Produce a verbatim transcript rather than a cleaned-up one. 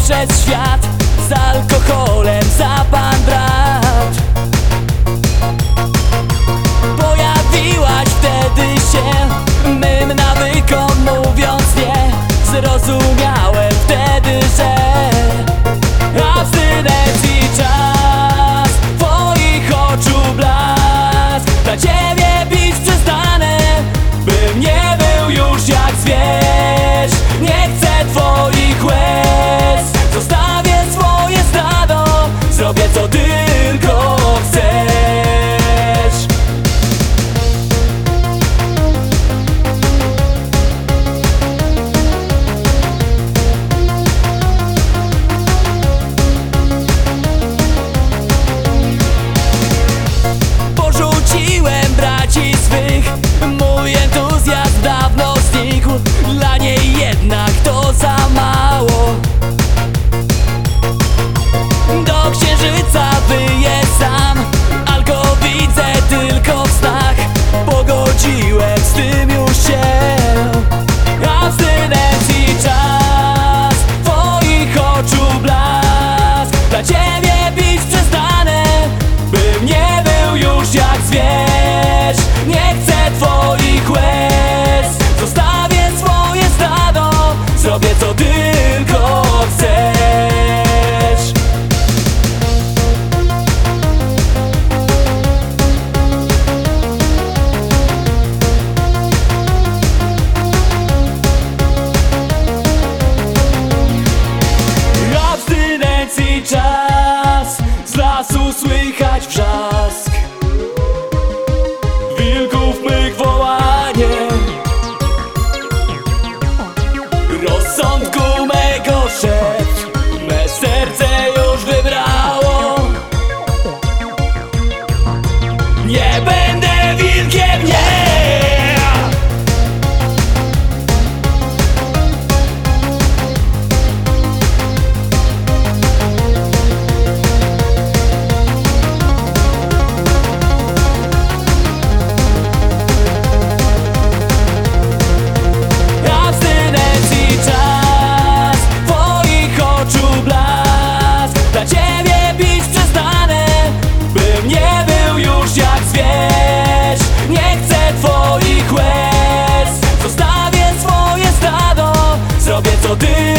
przez świat z alkoholem za pan brat. Pojawiłaś wtedy się mym nawykom, mówiąc nie. Zrozumiałem wtedy, że abstynencji czas, twoich oczu blask, dla ciebie bić przestanę, bym nie był już jak zwierz. Nie chcę twoich łez, zostawię swoje stado, zrobię co tylko chcesz. Porzuciłem braci swych, mój entuzjazm dawno znikł. Dla niej jednak to za mało. Do księżyca wyję sam, alko widzę tylko w snach. Pogodziłem z tym już się. Abstynencji czas, twoich oczu blask, dla ciebie bić przestanę, bym nie był już jak zwierz. Nie chcę twoich łez, zostawię swoje stado, zrobię co tylko chcesz. Abstynencji czas, z lasu słychać wrzask wilków mych wołanie. Rozsądku mego szef, me serce już wybrało. Nie będę wilkiem, nie! Abstynencji czas, twoich oczu blask, dla ciebie bić przestanę, bym nie był już jak zwierz. Nie chcę twoich łez, zostawię swoje stado, zrobię co ty